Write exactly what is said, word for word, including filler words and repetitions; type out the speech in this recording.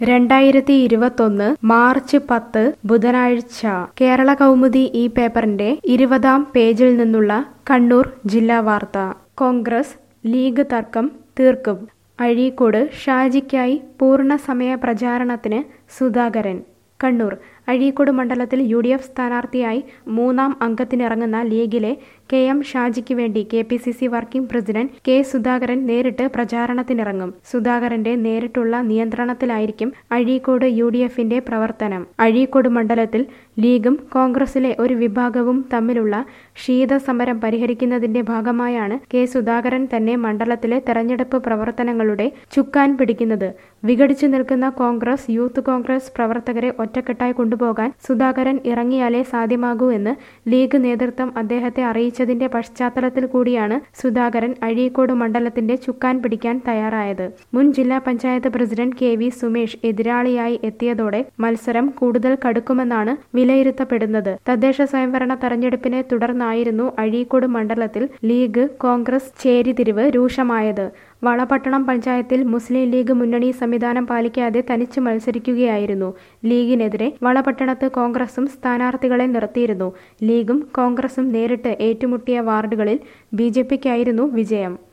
രണ്ടായിരത്തി ഇരുപത്തൊന്ന് മാർച്ച് പത്ത് ബുധനാഴ്ച കേരള കൗമുദി ഈ പേപ്പറിന്റെ ഇരുപതാം പേജിൽ നിന്നുള്ള കണ്ണൂർ ജില്ലാ വാർത്ത. കോൺഗ്രസ് ലീഗ് തർക്കം തീർക്കും. അഴീക്കോട് ഷാജിക്കായി പൂർണ്ണസമയ പ്രചാരണത്തിന് സുധാകരൻ. കണ്ണൂർ അഴീക്കോട് മണ്ഡലത്തിൽ യു ഡി എഫ് സ്ഥാനാർത്ഥിയായി മൂന്നാം അംഗത്തിനിറങ്ങുന്ന ലീഗിലെ കെ എം ഷാജിക്ക് വേണ്ടി K P C C working president K Sudhakaran നേരിട്ട് പ്രചാരണത്തിനിറങ്ങും. സുധാകരന്റെ നേരിട്ടുള്ള നിയന്ത്രണത്തിലായിരിക്കും അഴീക്കോട് യു ഡി എഫിന്റെ പ്രവർത്തനം. അഴീക്കോട് മണ്ഡലത്തിൽ ലീഗും കോൺഗ്രസിലെ ഒരു വിഭാഗവും തമ്മിലുള്ള ശീതസമരം പരിഹരിക്കുന്നതിന്റെ ഭാഗമായാണ് കെ സുധാകരൻ തന്നെ മണ്ഡലത്തിലെ തെരഞ്ഞെടുപ്പ് പ്രവർത്തനങ്ങളുടെ ചുക്കാൻ പിടിക്കുന്നത്. വിഘടിച്ചു നിൽക്കുന്ന കോൺഗ്രസ് യൂത്ത് കോൺഗ്രസ് പ്രവർത്തകരെ ഒറ്റക്കെട്ടായി കൊണ്ടുപോകാൻ സുധാകരൻ ഇറങ്ങിയാലേ സാധ്യമാകൂ എന്ന് ലീഗ് നേതൃത്വം അദ്ദേഹത്തെ അറിയിച്ചതിന്റെ പശ്ചാത്തലത്തിൽ കൂടിയാണ് സുധാകരൻ അഴീക്കോട് മണ്ഡലത്തിന്റെ ചുക്കാൻ പിടിക്കാൻ തയ്യാറായത്. മുൻ ജില്ലാ panchayat president K V Sumesh എതിരാളിയായി എത്തിയതോടെ മത്സരം കൂടുതൽ കടുക്കുമെന്നാണ് വിലയിരുത്തപ്പെടുന്നത്. തദ്ദേശ സ്വയംഭരണ തെരഞ്ഞെടുപ്പിനെ തുടർന്നായിരുന്നു അഴീക്കോട് മണ്ഡലത്തിൽ ലീഗ് കോൺഗ്രസ് ചേരിതിരിവ് രൂക്ഷമായത്. വളപട്ടണം പഞ്ചായത്തിൽ മുസ്ലിം ലീഗ് മുന്നണി സംവിധാനം പാലിക്കാതെ തനിച്ച് മത്സരിക്കുകയായിരുന്നു. ലീഗിനെതിരെ വളപട്ടണത്ത് കോൺഗ്രസും സ്ഥാനാർത്ഥികളെ നിർത്തിയിരുന്നു. ലീഗും കോൺഗ്രസും നേരിട്ട് ഏറ്റുമുട്ടിയ വാർഡുകളിൽ ബി ജെ പിക്കായിരുന്നു വിജയം.